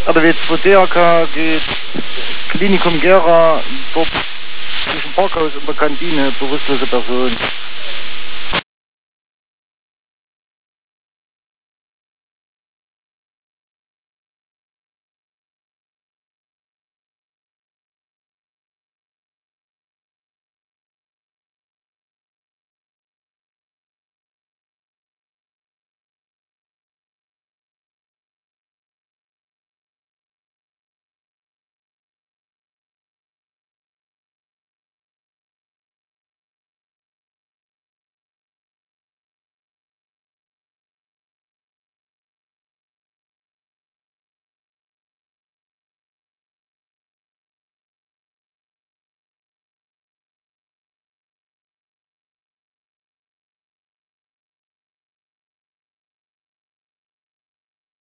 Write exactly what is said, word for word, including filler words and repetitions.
oder wie wo D R K geht, Klinikum Gera, dort zwischen Parkhaus und der Kantine, bewusstlose Person.